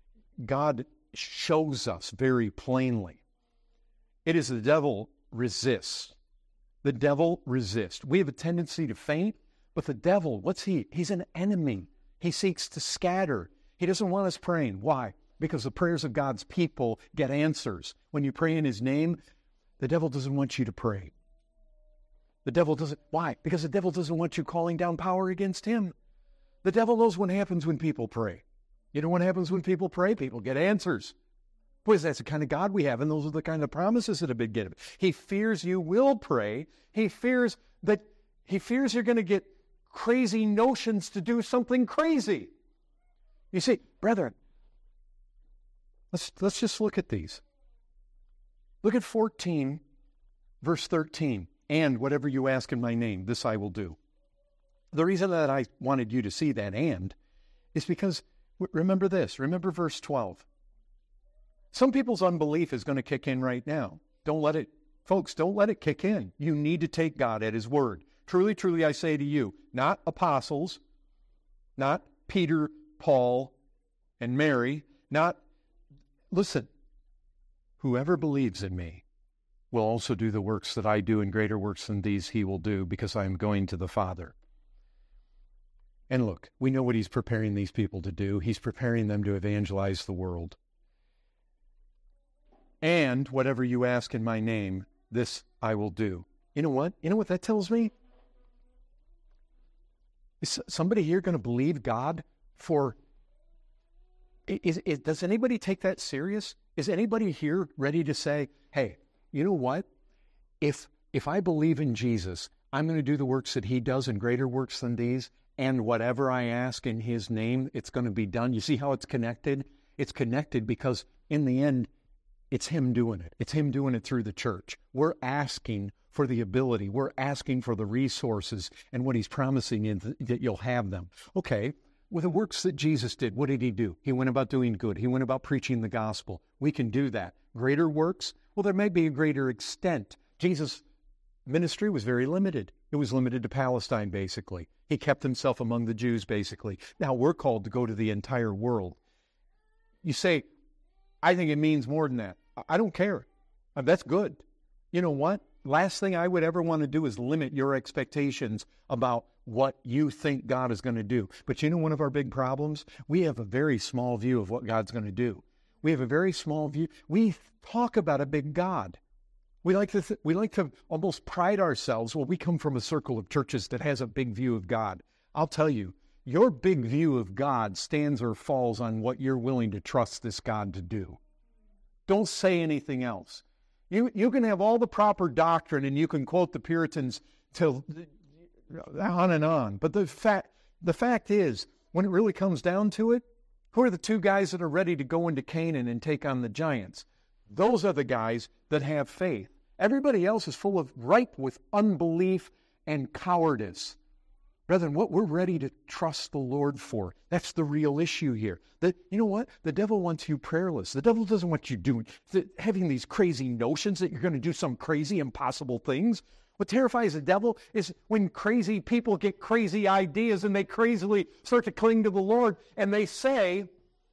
shows us very plainly, it is the devil resists. The devil resists. We have a tendency to faint, but the devil, what's he? He's an enemy. He seeks to scatter. He doesn't want us praying. Why? Because the prayers of God's people get answers. When you pray in his name, the devil doesn't want you to pray. The devil doesn't. Why? Because the devil doesn't want you calling down power against him. The devil knows what happens when people pray. You know what happens when people pray? People get answers. Boy, that's the kind of God we have, and those are the kind of promises that have been given. He fears you will pray. He fears you're going to get crazy notions to do something crazy. You see, brethren, let's just look at these. Look at 14, verse 13. And whatever you ask in my name, this I will do. The reason that I wanted you to see that "and" is because, remember this, remember verse 12. Some people's unbelief is going to kick in right now. Don't let it kick in. You need to take God at his word. Truly, truly, I say to you, not apostles, not Peter, Paul, and Mary, listen, whoever believes in me will also do the works that I do, and greater works than these he will do, because I am going to the Father. And look, we know what he's preparing these people to do. He's preparing them to evangelize the world. And whatever you ask in my name, this I will do. You know what? You know what that tells me? Is somebody here going to believe God for... Does anybody take that serious? Is anybody here ready to say, hey, you know what? If I believe in Jesus, I'm going to do the works that he does and greater works than these, and whatever I ask in his name, it's going to be done. You see how it's connected? It's connected because in the end, it's him doing it. It's him doing it through the church. We're asking for the ability. We're asking for the resources, and what he's promising is that you'll have them. Okay, with the works that Jesus did, what did he do? He went about doing good. He went about preaching the gospel. We can do that. Greater works? Well, there may be a greater extent. Jesus' ministry was very limited. It was limited to Palestine, basically. He kept himself among the Jews, basically. Now, we're called to go to the entire world. You say, I think it means more than that. I don't care. That's good. You know what? Last thing I would ever want to do is limit your expectations about what you think God is going to do. But you know one of our big problems? We have a very small view of what God's going to do. We have a very small view. We talk about a big God. We like to almost pride ourselves. Well, we come from a circle of churches that has a big view of God. I'll tell you, your big view of God stands or falls on what you're willing to trust this God to do. Don't say anything else. You can have all the proper doctrine and you can quote the Puritans till on and on. But the fact is, when it really comes down to it, who are the two guys that are ready to go into Canaan and take on the giants? Those are the guys that have faith. Everybody else is ripe with unbelief and cowardice. Brethren, what we're ready to trust the Lord for, that's the real issue here. You know what? The devil wants you prayerless. The devil doesn't want you having these crazy notions that you're going to do some crazy, impossible things. What terrifies the devil is when crazy people get crazy ideas and they crazily start to cling to the Lord and they say,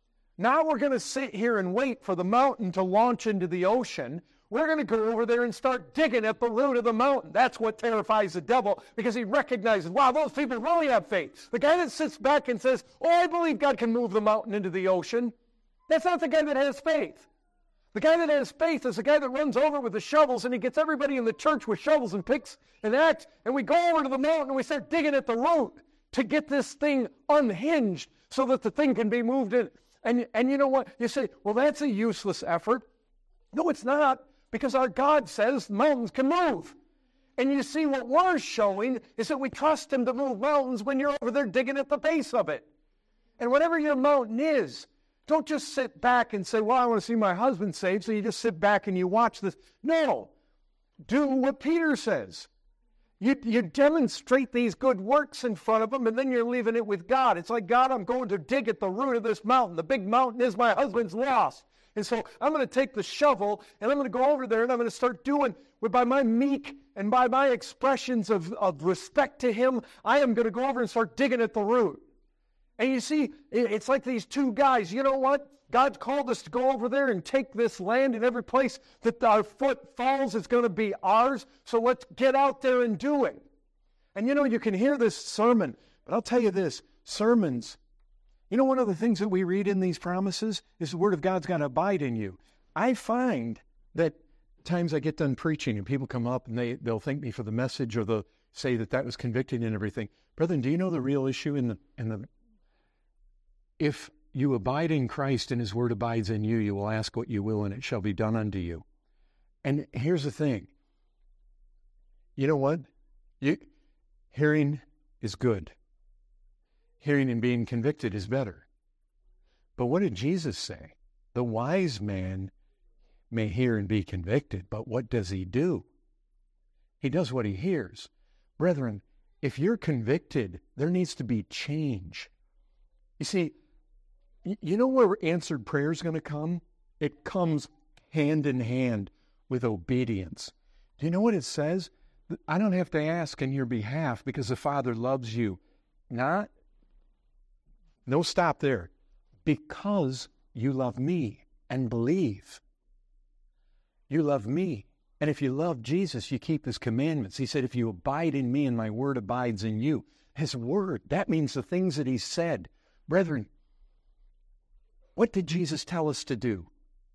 now we're going to sit here and wait for the mountain to launch into the ocean. We're going to go over there and start digging at the root of the mountain. That's what terrifies the devil, because he recognizes, wow, those people really have faith. The guy that sits back and says, oh, I believe God can move the mountain into the ocean, that's not the guy that has faith. The guy that has faith is the guy that runs over with the shovels, and he gets everybody in the church with shovels and picks and axe, and we go over to the mountain and we start digging at the root to get this thing unhinged so that the thing can be moved in. And you know what? You say, well, that's a useless effort. No, it's not, because our God says mountains can move. And you see, what we're showing is that we trust him to move mountains when you're over there digging at the base of it. And whatever your mountain is, don't just sit back and say, well, I want to see my husband saved, so you just sit back and you watch this. No. Do what Peter says. You demonstrate these good works in front of him, and then you're leaving it with God. It's like, God, I'm going to dig at the root of this mountain. The big mountain is my husband's loss. And so I'm going to take the shovel, and I'm going to go over there, and I'm going to start doing, by my meek and by my expressions of respect to him, I am going to go over and start digging at the root. And you see, it's like these two guys. You know what? God's called us to go over there and take this land, and every place that our foot falls is going to be ours. So let's get out there and do it. And you know, you can hear this sermon, but I'll tell you this, sermons, you know, one of the things that we read in these promises is the Word of God's going to abide in you. I find that times I get done preaching and people come up and they'll thank me for the message, or they'll say that was convicting and everything. Brethren, do you know the real issue if you abide in Christ and his word abides in you, you will ask what you will and it shall be done unto you. And here's the thing. You know what? Hearing is good. Hearing and being convicted is better. But what did Jesus say? The wise man may hear and be convicted, but what does he do? He does what he hears. Brethren, if you're convicted, there needs to be change. You see, you know where answered prayer is going to come? It comes hand in hand with obedience. Do you know what it says? I don't have to ask on your behalf because the Father loves you. No stop there. Because you love me and believe. You love me. And if you love Jesus, you keep his commandments. He said, if you abide in me and my word abides in you. His word, that means the things that he said. Brethren, what did Jesus tell us to do?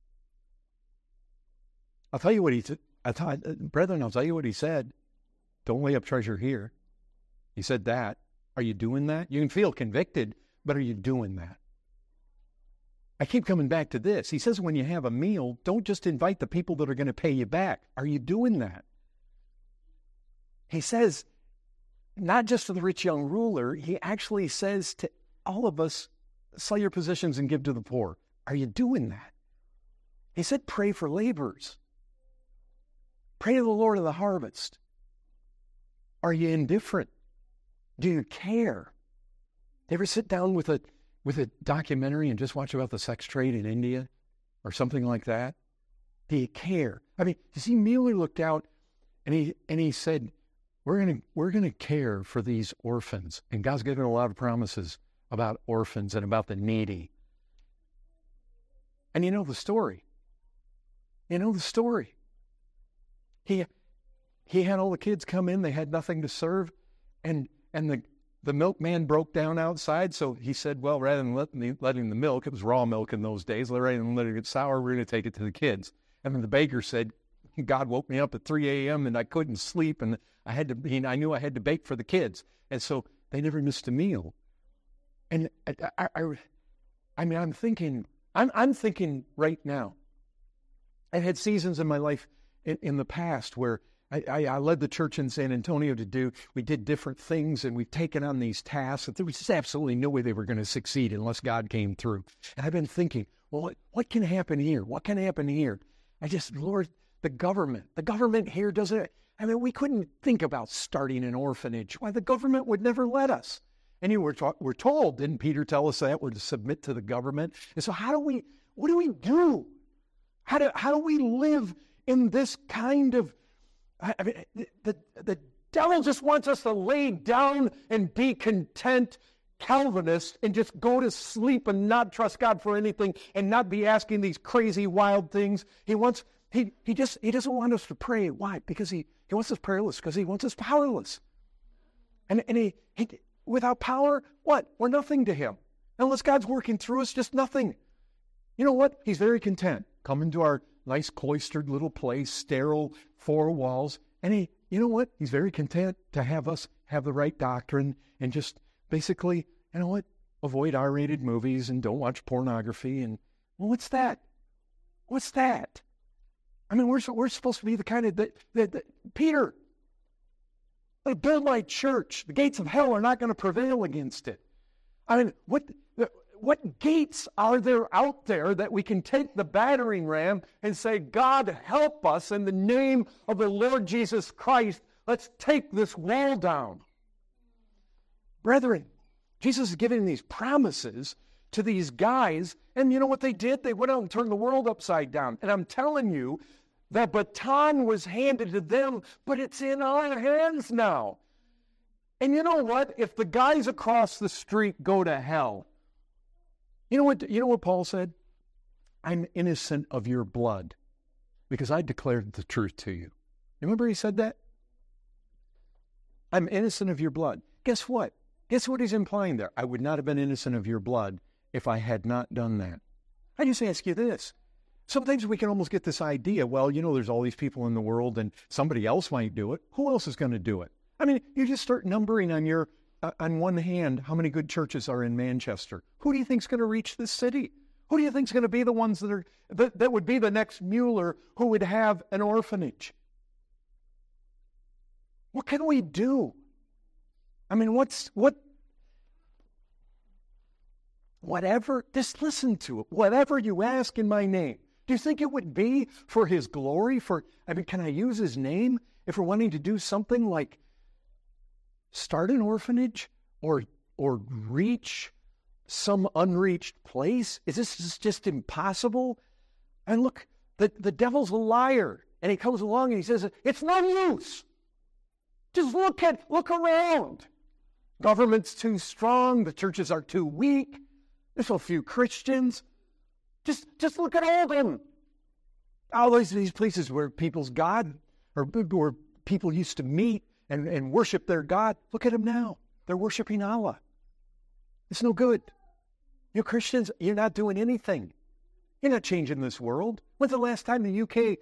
I'll tell you what he said. Brethren, I'll tell you what he said. Don't lay up treasure here. He said that. Are you doing that? You can feel convicted, but are you doing that? I keep coming back to this. He says when you have a meal, don't just invite the people that are going to pay you back. Are you doing that? He says, not just to the rich young ruler, he actually says to all of us, sell your possessions and give to the poor. Are you doing that? He said, pray for laborers. Pray to the Lord of the harvest. Are you indifferent? Do you care? Do you ever sit down with a documentary and just watch about the sex trade in India or something like that? Do you care? I mean, you see, Mueller looked out and he said, we're gonna care for these orphans. And God's given a lot of promises about orphans and about the needy. And you know the story. You know the story. He had all the kids come in, they had nothing to serve, and the milkman broke down outside, so he said, well, rather than letting the milk, it was raw milk in those days, rather than letting it get sour, we're going to take it to the kids. And then the baker said, God woke me up at 3 a.m. and I couldn't sleep, and I knew I had to bake for the kids. And so they never missed a meal. And I'm thinking right now, I've had seasons in my life in the past where I led the church in San Antonio we did different things, and we've taken on these tasks that there was just absolutely no way they were going to succeed unless God came through. And I've been thinking, well, what can happen here? What can happen here? Lord, the government here we couldn't think about starting an orphanage. Why, the government would never let us. And we're told, didn't Peter tell us that? We're to submit to the government. And so what do we do? How do we live in this kind of, the devil just wants us to lay down and be content, Calvinist, and just go to sleep and not trust God for anything and not be asking these crazy, wild things. He doesn't want us to pray. Why? Because he wants us prayerless, because he wants us powerless. And he without power, what? We're nothing to him. Unless God's working through us, just nothing. You know what? He's very content. Come into our nice cloistered little place, sterile, four walls. And you know what? He's very content to have us have the right doctrine and just basically, you know what? Avoid R-rated movies and don't watch pornography. And, well, what's that? What's that? I mean, we're supposed to be the kind of, Peter, I build my church. The gates of hell are not going to prevail against it. I mean, what gates are there out there that we can take the battering ram and say, God, help us in the name of the Lord Jesus Christ. Let's take this wall down. Brethren, Jesus is giving these promises to these guys, and you know what they did? They went out and turned the world upside down. And I'm telling you, the baton was handed to them, but it's in our hands now. And you know what? If the guys across the street go to hell, you know what Paul said? I'm innocent of your blood because I declared the truth to you. Remember he said that? I'm innocent of your blood. Guess what? Guess what he's implying there? I would not have been innocent of your blood if I had not done that. I just ask you this. Sometimes we can almost get this idea, well, there's all these people in the world and somebody else might do it. Who else is going to do it? I mean, you just start numbering on one hand how many good churches are in Manchester. Who do you think is going to reach this city? Who do you think is going to be the ones that would be the next Mueller who would have an orphanage? What can we do? I mean, whatever, just listen to it. Whatever you ask in my name. Do you think it would be for his glory? Can I use his name if we're wanting to do something like start an orphanage or reach some unreached place? Is this just impossible? And look, the devil's a liar. And he comes along and he says, it's no use. Just look around. Government's too strong. The churches are too weak. There's so few Christians. Just look at all of them. All these places where people's God, or where people used to meet and worship their God, look at them now. They're worshiping Allah. It's no good. You Christians, you're not doing anything. You're not changing this world. When's the last time the UK,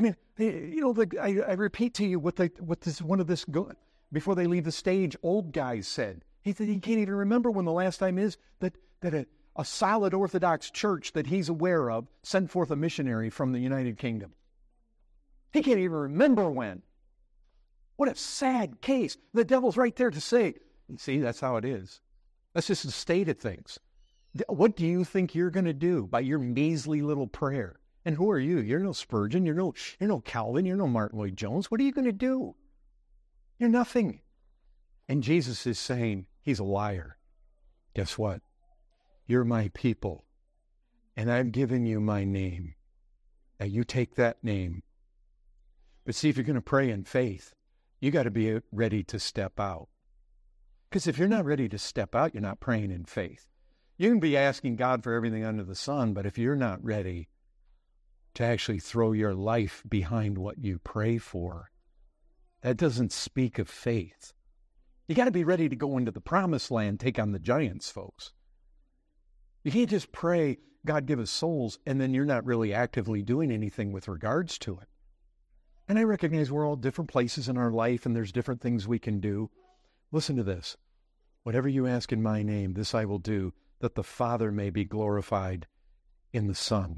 I repeat to you what before they leave the stage, old guys said. He said he can't even remember when the last time is that a solid Orthodox church that he's aware of sent forth a missionary from the United Kingdom. He can't even remember when. What a sad case. The devil's right there to say, see, that's how it is. That's just the state of things. What do you think you're going to do by your measly little prayer? And who are you? You're no Spurgeon. You're no Calvin. You're no Martin Lloyd-Jones. What are you going to do? You're nothing. And Jesus is saying he's a liar. Guess what? You're my people, and I've given you my name. Now you take that name. But see, if you're going to pray in faith, you got to be ready to step out. Because if you're not ready to step out, you're not praying in faith. You can be asking God for everything under the sun, but if you're not ready to actually throw your life behind what you pray for, that doesn't speak of faith. You got to be ready to go into the promised land, take on the giants, folks. You can't just pray, God give us souls, and then you're not really actively doing anything with regards to it. And I recognize we're all different places in our life, and there's different things we can do. Listen to this. Whatever you ask in my name, this I will do, that the Father may be glorified in the Son.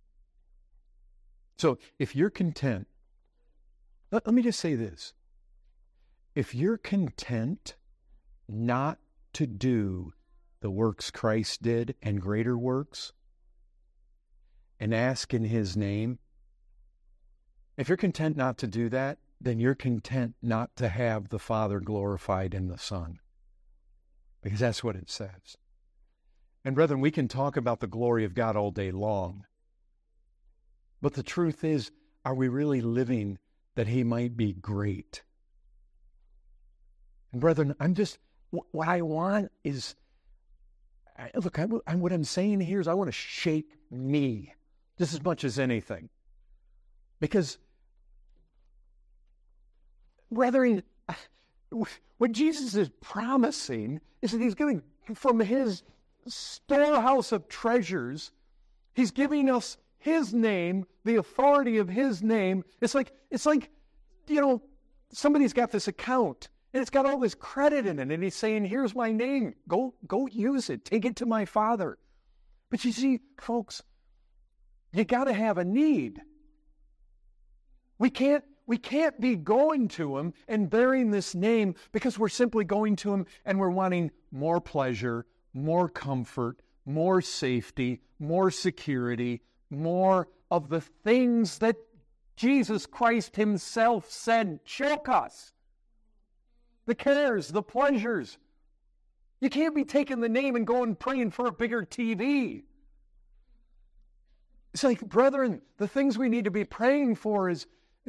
So if you're content, let me just say this. If you're content not to do the works Christ did and greater works, and ask in his name, if you're content not to do that, then you're content not to have the Father glorified in the Son. Because that's what it says. And brethren, we can talk about the glory of God all day long. But the truth is, are we really living that he might be great? And brethren, what I want is, look, what I'm saying here is I want to shake me just as much as anything. Because, brethren, what Jesus is promising is that he's giving from his storehouse of treasures, he's giving us his name, the authority of his name. It's like, somebody's got this account and it's got all this credit in it, and he's saying, here's my name. Go use it. Take it to my Father. But you see, folks, you got to have a need. We can't be going to him and bearing this name because we're simply going to him and we're wanting more pleasure, more comfort, more safety, more security, more of the things that Jesus Christ himself said choke us. The cares, the pleasures. You can't be taking the name and going praying for a bigger TV. It's like, brethren, the things we need to be praying for is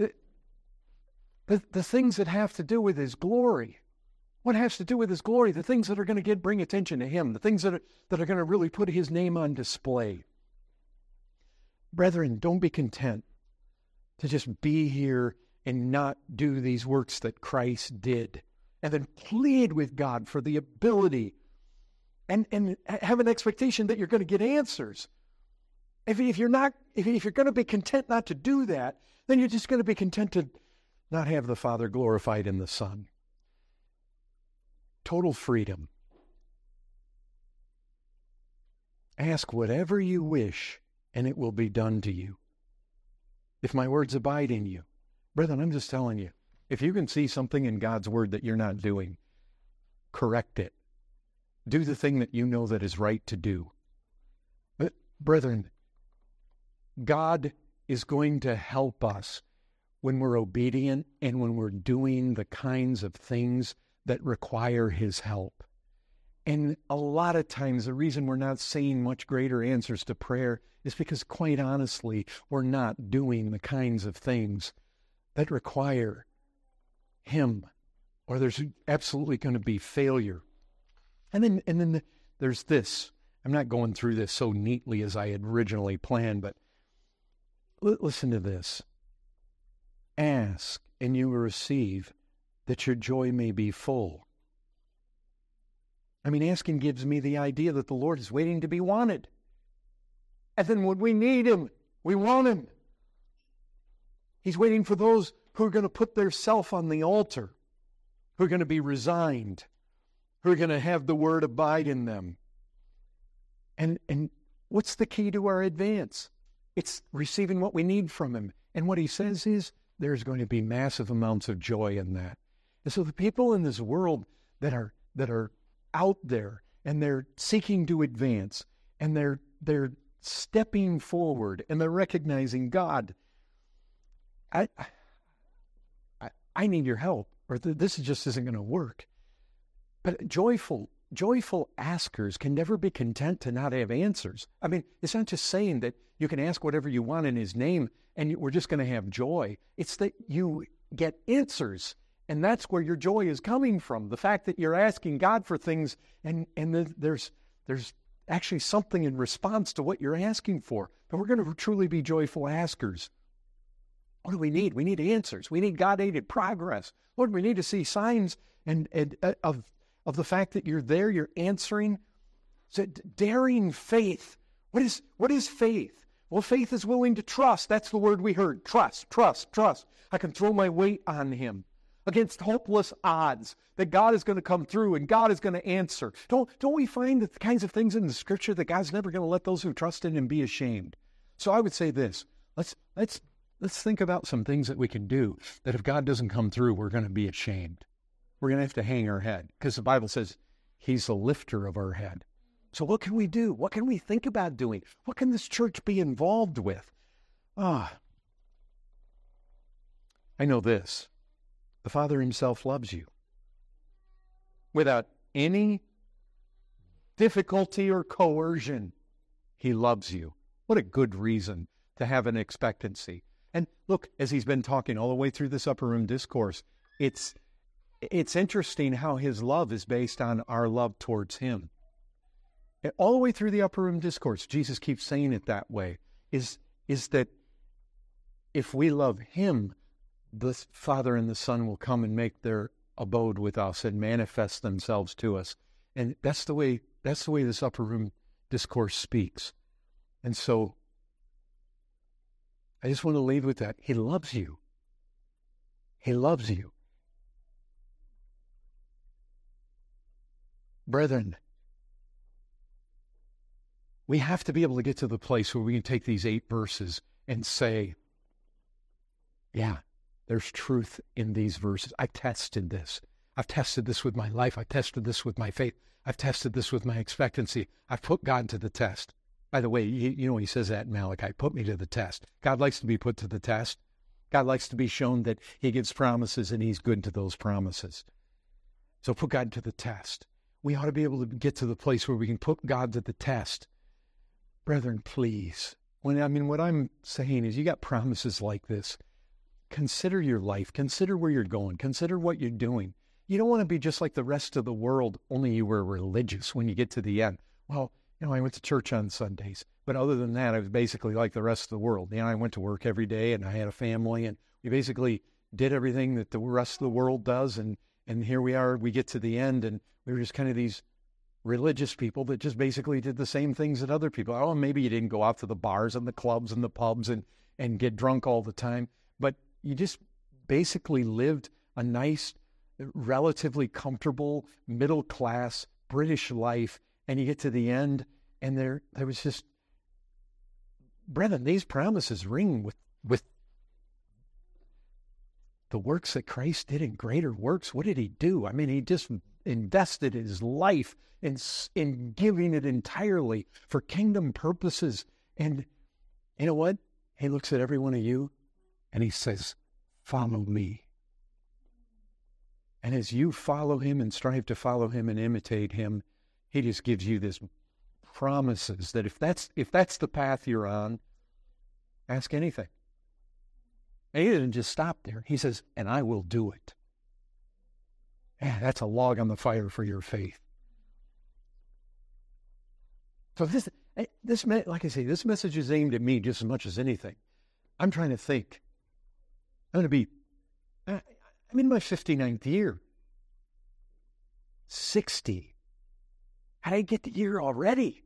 the things that have to do with his glory. What has to do with his glory? The things that are going to bring attention to him. The things that are going to really put his name on display. Brethren, don't be content to just be here and not do these works that Christ did. And then plead with God for the ability and have an expectation that you're going to get answers. If you're going to be content not to do that, then you're just going to be content to not have the Father glorified in the Son. Total freedom. Ask whatever you wish, and it will be done to you. If my words abide in you. Brethren, I'm just telling you, if you can see something in God's word that you're not doing, correct it. Do the thing that you know that is right to do. But, brethren, God is going to help us when we're obedient and when we're doing the kinds of things that require His help. And a lot of times the reason we're not seeing much greater answers to prayer is because, quite honestly, we're not doing the kinds of things that require Him, or there's absolutely going to be failure. And then there's this. I'm not going through this so neatly as I had originally planned, but listen to this. Ask, and you will receive, that your joy may be full. I mean, asking gives me the idea that the Lord is waiting to be wanted. And then when we need Him, we want Him. He's waiting for those who are going to put their self on the altar, who are going to be resigned, who are going to have the Word abide in them. And what's the key to our advance? It's receiving what we need from Him. And what He says is there's going to be massive amounts of joy in that. And so the people in this world that are out there and they're seeking to advance and they're stepping forward and they're recognizing, God, I need your help, or this just isn't going to work. But joyful askers can never be content to not have answers. I mean, it's not just saying that you can ask whatever you want in His name and we're just going to have joy. It's that you get answers, and that's where your joy is coming from. The fact that you're asking God for things and there's actually something in response to what you're asking for. But we're going to truly be joyful askers. What do we need? We need answers. We need God-aided progress. Lord, we need to see signs of the fact that you're there, you're answering. So daring faith. What is faith? Well, faith is willing to trust. That's the word we heard. Trust. I can throw my weight on Him against hopeless odds that God is going to come through and God is going to answer. Don't we find the kinds of things in the Scripture that God's never going to let those who trust in Him be ashamed? So I would say this. Let's think about some things that we can do that if God doesn't come through, we're going to be ashamed. We're going to have to hang our head because the Bible says He's the lifter of our head. So what can we do? What can we think about doing? What can this church be involved with? I know this. The Father Himself loves you. Without any difficulty or coercion, He loves you. What a good reason to have an expectancy. And look, as He's been talking all the way through this upper room discourse, it's interesting how His love is based on our love towards Him. And all the way through the upper room discourse, Jesus keeps saying it that way, is that if we love Him, the Father and the Son will come and make their abode with us and manifest themselves to us. And that's the way this upper room discourse speaks. And so I just want to leave with that. He loves you. He loves you. Brethren, we have to be able to get to the place where we can take these 8 verses and say, yeah, there's truth in these verses. I've tested this. I've tested this with my life. I've tested this with my faith. I've tested this with my expectancy. I've put God to the test. By the way, He says that in Malachi, put me to the test. God likes to be put to the test. God likes to be shown that He gives promises and He's good to those promises. So put God to the test. We ought to be able to get to the place where we can put God to the test. Brethren, please. What I'm saying is you got promises like this. Consider your life. Consider where you're going. Consider what you're doing. You don't want to be just like the rest of the world, only you were religious when you get to the end. Well, I went to church on Sundays, but other than that, I was basically like the rest of the world. I went to work every day, and I had a family, and we basically did everything that the rest of the world does, and here we are, we get to the end, and we were just kind of these religious people that just basically did the same things that other people. Oh, maybe you didn't go out to the bars and the clubs and the pubs and get drunk all the time, but you just basically lived a nice, relatively comfortable, middle-class British life, and you get to the end, and there was just, brethren, these promises ring with the works that Christ did and greater works, what did he do? I mean, he just invested his life in giving it entirely for kingdom purposes. And you know what? He looks at every one of you and he says, follow me. And as you follow him and strive to follow him and imitate him, he just gives you this promises that if that's the path you're on, ask anything. And he didn't just stop there. He says, and I will do it. Yeah, that's a log on the fire for your faith. So this, like I say, this message is aimed at me just as much as anything. I'm trying to think. I'm in my 59th year. 60. How did I get the year already?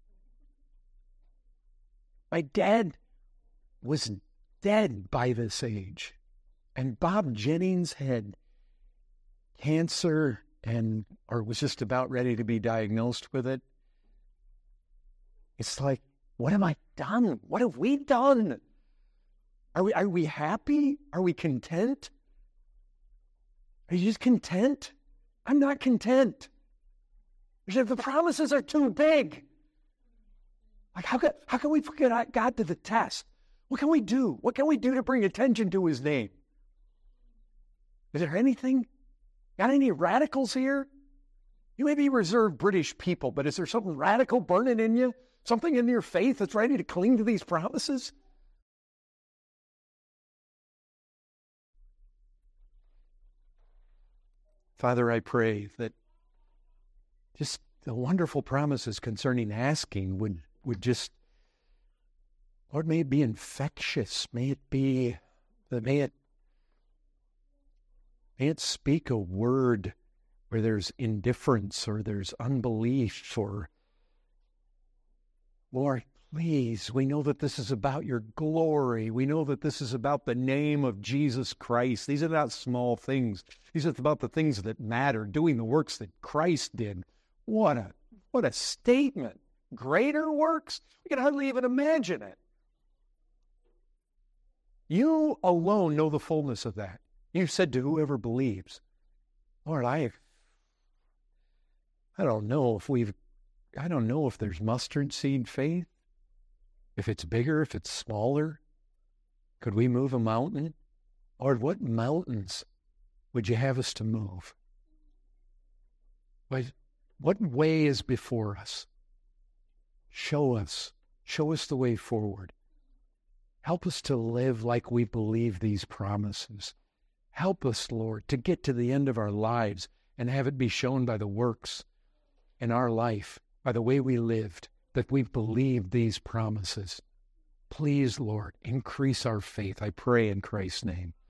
My dad was dead by this age. And Bob Jennings had cancer or was just about ready to be diagnosed with it. It's like, what have I done? What have we done? Are we happy? Are we content? Are you just content? I'm not content. The promises are too big. Like, how can we put God to the test? What can we do? What can we do to bring attention to his name? Is there anything? Got any radicals here? You may be reserved British people, but is there something radical burning in you? Something in your faith that's ready to cling to these promises? Father, I pray that just the wonderful promises concerning asking would just, Lord, may it be infectious. May it speak a word where there's indifference or there's unbelief or, Lord, please, we know that this is about your glory. We know that this is about the name of Jesus Christ. These are not small things. These are about the things that matter, doing the works that Christ did. What a statement. Greater works? We can hardly even imagine it. You alone know the fullness of that. You said to whoever believes. Lord, I don't know if there's mustard seed faith. If it's bigger, if it's smaller. Could we move a mountain? Lord, what mountains would you have us to move? What way is before us? Show us the way forward. Help us to live like we believe these promises. Help us, Lord, to get to the end of our lives and have it be shown by the works in our life, by the way we lived, that we've believed these promises. Please, Lord, increase our faith, I pray in Christ's name.